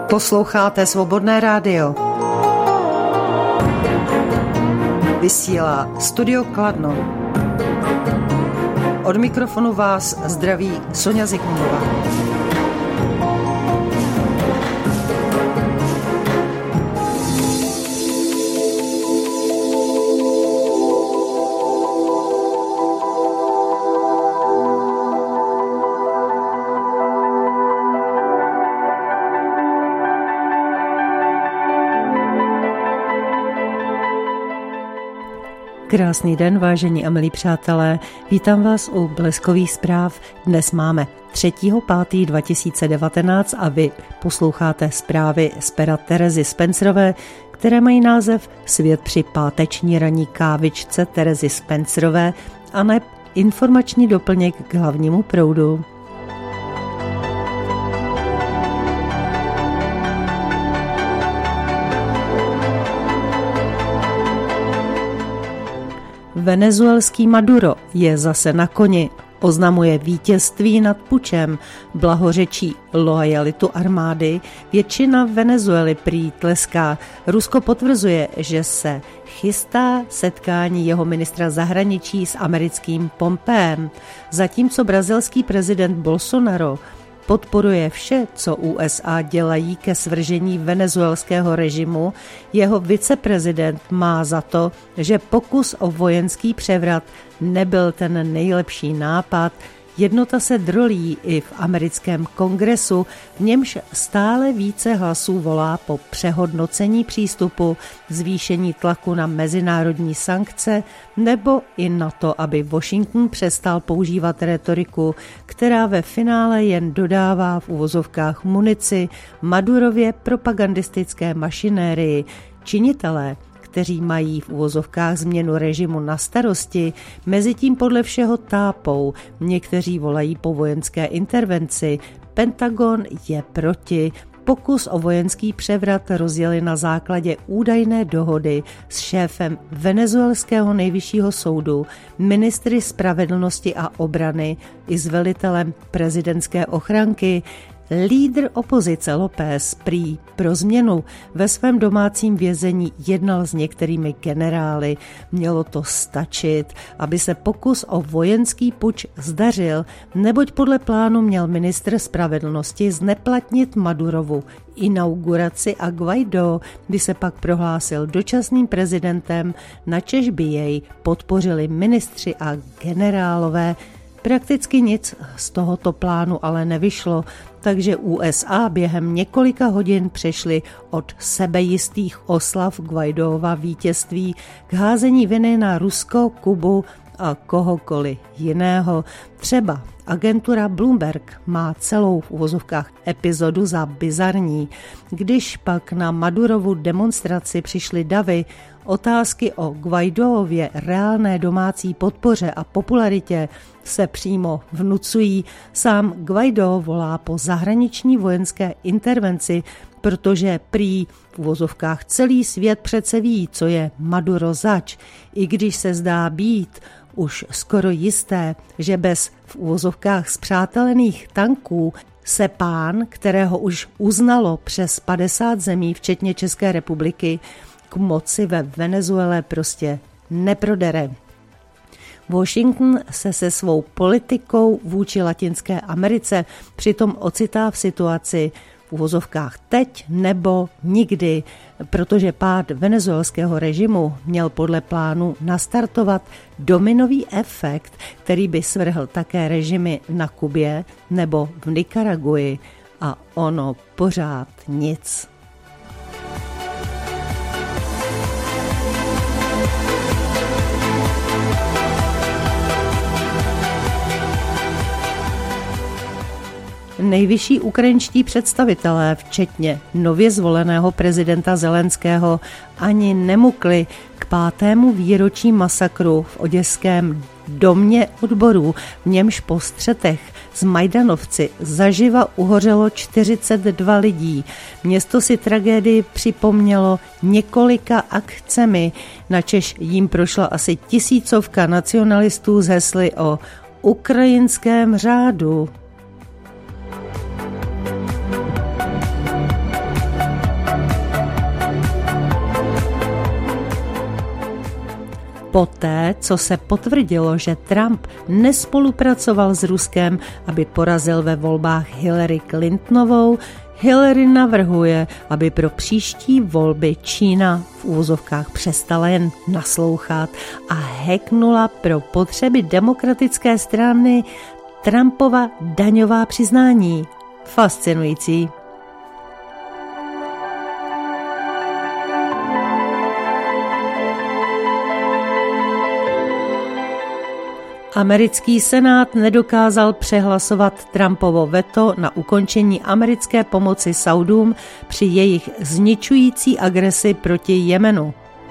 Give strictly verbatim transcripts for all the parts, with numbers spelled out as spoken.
Posloucháte Svobodné rádio. Vysílá Studio Kladno. Od mikrofonu vás zdraví Sonja Zikmundová. Krásný den, vážení a milí přátelé. Vítám vás u Bleskových zpráv. Dnes máme třetího pátého dva tisíce devatenáct a vy posloucháte zprávy z pera Terezy Spencerové, které mají název Svět při páteční ranní kávičce Terezy Spencerové a neb informační doplněk k hlavnímu proudu. Venezuelský Maduro je zase na koni, oznamuje vítězství nad pučem, blahořečí loajalitu armády, většina Venezuely prý tleská. Rusko potvrzuje, že se chystá setkání jeho ministra zahraničí s americkým Pompeem, zatímco brazilský prezident Bolsonaro podporuje vše, co U S A dělají ke svržení venezuelského režimu. Jeho viceprezident má za to, že pokus o vojenský převrat nebyl ten nejlepší nápad. Jednota se drolí i v americkém kongresu, v němž stále více hlasů volá po přehodnocení přístupu, zvýšení tlaku na mezinárodní sankce nebo i na to, aby Washington přestal používat retoriku, která ve finále jen dodává v uvozovkách munici Madurově propagandistické mašinérii. Činitelé, kteří mají v uvozovkách změnu režimu na starosti, mezitím podle všeho tápou. Někteří volají po vojenské intervenci. Pentagon je proti. Pokus o vojenský převrat rozjeli na základě údajné dohody s šéfem venezuelského nejvyššího soudu, ministry spravedlnosti a obrany i s velitelem prezidentské ochranky. Lídr opozice López prý pro změnu ve svém domácím vězení jednal s některými generály. Mělo to stačit, aby se pokus o vojenský puč zdařil, neboť podle plánu měl ministr spravedlnosti zneplatnit Madurovu inauguraci a Guaidó by se pak prohlásil dočasným prezidentem, načež by jej podpořili ministři a generálové. Prakticky nic z tohoto plánu ale nevyšlo, takže U S A během několika hodin přešly od sebejistých oslav Guaidóva vítězství k házení viny na Rusko, Kubu a kohokoliv jiného. Třeba agentura Bloomberg má celou v uvozovkách epizodu za bizarní. Když pak na Madurovu demonstraci přišly davy, otázky o Guaidóově reálné domácí podpoře a popularitě se přímo vnucují. Sám Guaidó volá po zahraniční vojenské intervenci, protože prý v uvozovkách celý svět přece ví, co je Maduro zač, i když se zdá být už skoro jisté, že bez v uvozovkách spřátelených tanků se pán, kterého už uznalo přes padesát zemí, včetně České republiky, k moci ve Venezuele prostě neprodere. Washington se se svou politikou vůči Latinské Americe přitom ocitá v situaci v uvozovkách teď nebo nikdy, protože pád venezuelského režimu měl podle plánu nastartovat dominový efekt, který by svrhl také režimy na Kubě nebo v Nikaraguji. A ono pořád nic. Nejvyšší ukrajinští představitelé, včetně nově zvoleného prezidenta Zelenského, ani nemukli k pátému výročí masakru v oděském domě odborů, v němž po střetech s Majdanovci zaživa uhořelo čtyřicet dva lidí. Město si tragédii připomnělo několika akcemi, načež jim prošla asi tisícovka nacionalistů s hesly o ukrajinském řádu. Poté, co se potvrdilo, že Trump nespolupracoval s Ruskem, aby porazil ve volbách Hillary Clintonovou, Hillary navrhuje, aby pro příští volby Čína v úvozovkách přestala jen naslouchat a hacknula pro potřeby demokratické strany Trumpova daňová přiznání. Fascinující. Americký senát nedokázal přehlasovat Trumpovo veto na ukončení americké pomoci Saudům při jejich zničující agresi proti Jemenu.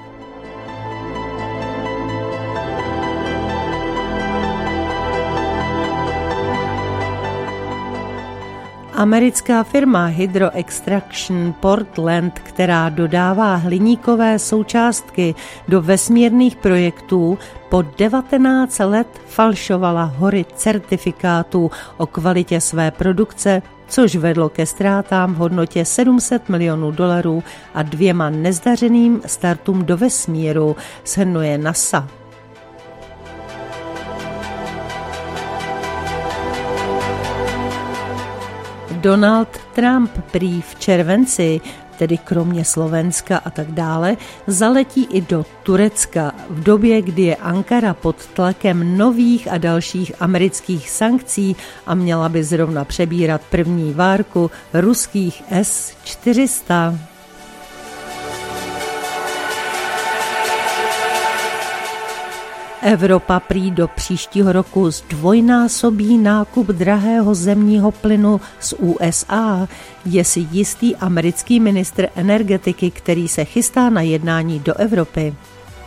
Americká firma Hydro Extraction Portland, která dodává hliníkové součástky do vesmírných projektů, po devatenáct let falšovala hory certifikátů o kvalitě své produkce, což vedlo ke ztrátám v hodnotě sedm set milionů dolarů a dvěma nezdařeným startům do vesmíru, shrnuje NASA. Donald Trump prý v červenci, tedy kromě Slovenska a tak dále, zaletí i do Turecka v době, kdy je Ankara pod tlakem nových a dalších amerických sankcí a měla by zrovna přebírat první várku ruských S čtyři sta. Evropa prý do příštího roku zdvojnásobí nákup drahého zemního plynu z U S A, je si jistý americký ministr energetiky, který se chystá na jednání do Evropy.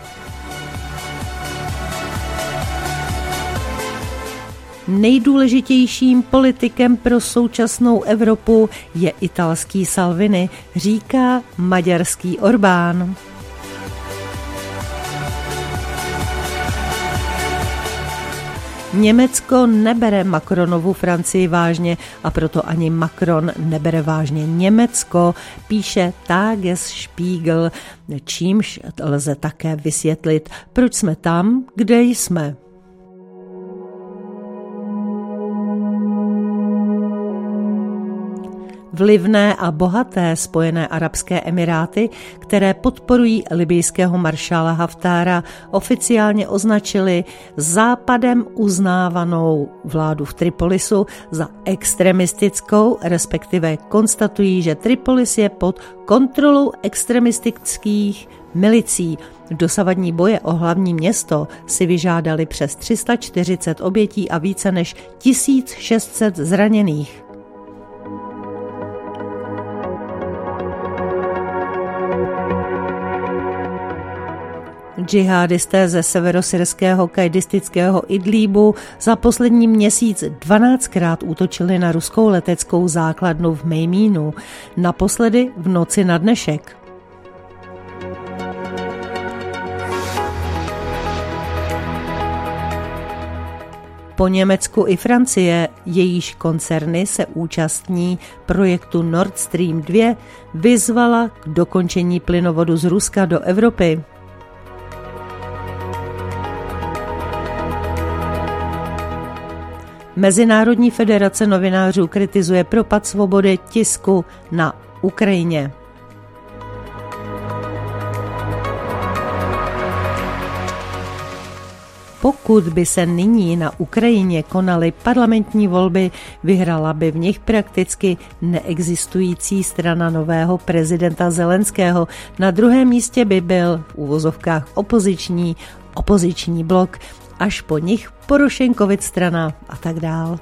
Nejdůležitějším politikem pro současnou Evropu je italský Salvini, říká maďarský Orbán. Německo nebere Macronovu Francii vážně a proto ani Macron nebere vážně Německo, píše Tagesspiegel, čímž lze také vysvětlit, proč jsme tam, kde jsme. Vlivné a bohaté Spojené arabské emiráty, které podporují libyjského maršála Haftára, oficiálně označili západem uznávanou vládu v Tripolisu za extremistickou, respektive konstatují, že Tripolis je pod kontrolou extremistických milicí. Dosavadní boje o hlavní město si vyžádali přes tři sta čtyřicet obětí a více než tisíc šest set zraněných. Džihadisté ze severosyrského kajdistického Idlíbu za poslední měsíc dvanáctkrát útočili na ruskou leteckou základnu v Mejmínu, naposledy v noci na dnešek. Po Německu i Francie, jejíž koncerny se účastní projektu Nord Stream dva, vyzvala k dokončení plynovodu z Ruska do Evropy. Mezinárodní federace novinářů kritizuje propad svobody tisku na Ukrajině. Pokud by se nyní na Ukrajině konaly parlamentní volby, vyhrala by v nich prakticky neexistující strana nového prezidenta Zelenského. Na druhém místě by byl v uvozovkách opoziční, opoziční blok, až po nich Porošenkovic strana a tak dál.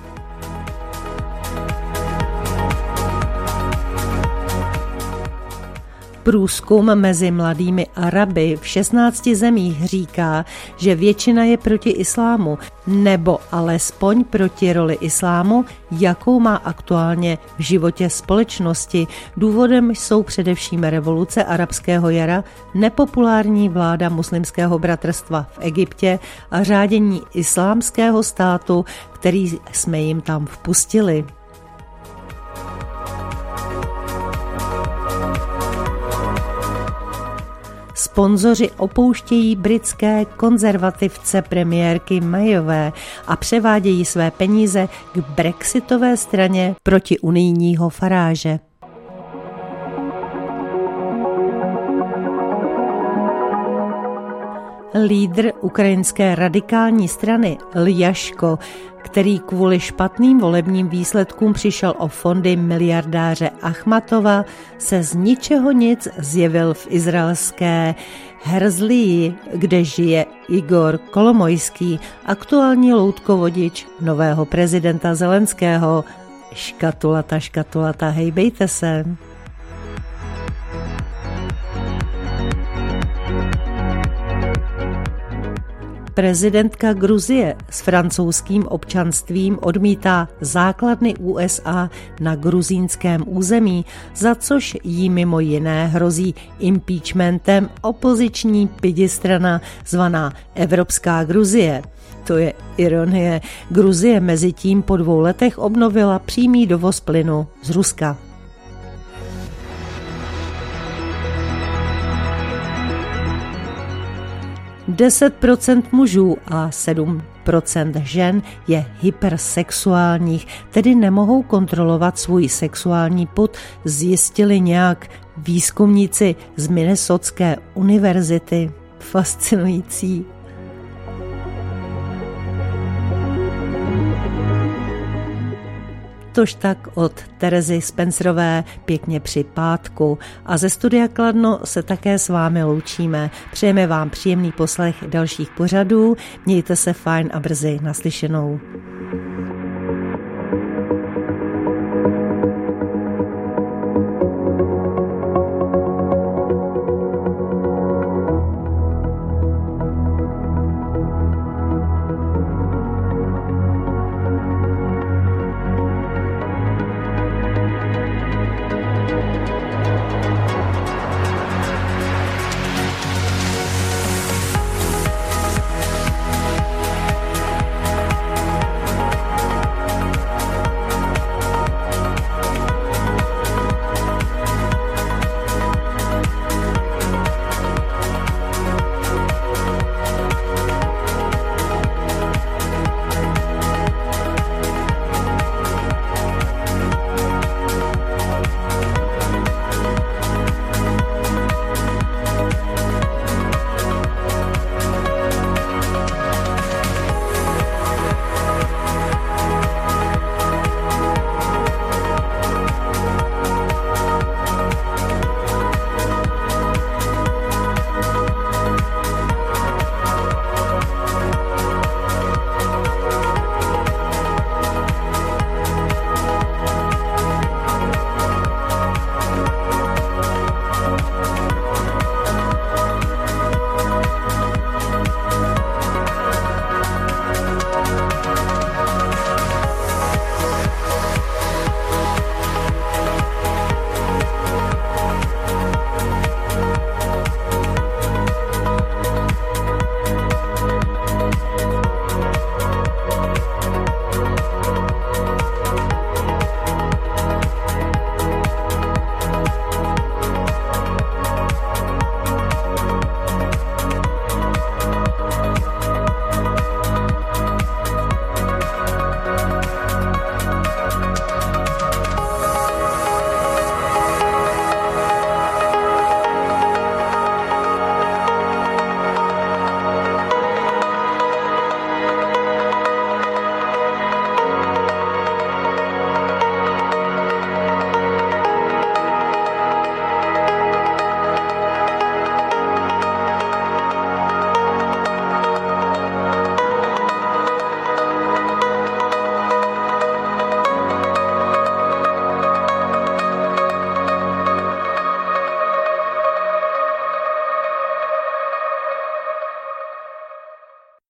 Průzkum mezi mladými Araby v šestnácti zemích říká, že většina je proti islámu, nebo alespoň proti roli islámu, jakou má aktuálně v životě společnosti. Důvodem jsou především revoluce arabského jara, nepopulární vláda muslimského bratrstva v Egyptě a řádění islámského státu, který jsme jim tam vpustili. Sponzoři opouštějí britské konzervativce premiérky Mayové a převádějí své peníze k brexitové straně proti unijního Faráže. Lídr ukrajinské radikální strany Ljaško, který kvůli špatným volebním výsledkům přišel o fondy miliardáře Achmatova, se z ničeho nic zjevil v izraelské Herzlii, kde žije Igor Kolomojský, aktuální loutkovodič nového prezidenta Zelenského. Škatulata, škatulata, hejbejte se. Prezidentka Gruzie s francouzským občanstvím odmítá základny U S A na gruzínském území, za což jí mimo jiné hrozí impeachmentem opoziční pidistrana zvaná Evropská Gruzie. To je ironie. Gruzie mezitím po dvou letech obnovila přímý dovoz plynu z Ruska. deset procent mužů a sedm procent žen je hypersexuálních, tedy nemohou kontrolovat svůj sexuální pud, zjistili nějak výzkumníci z Minnesotské univerzity. Fascinující. Tož tak od Terezy Spencerové pěkně při pátku. A ze studia Kladno se také s vámi loučíme. Přejeme vám příjemný poslech dalších pořadů. Mějte se fajn a brzy naslyšenou.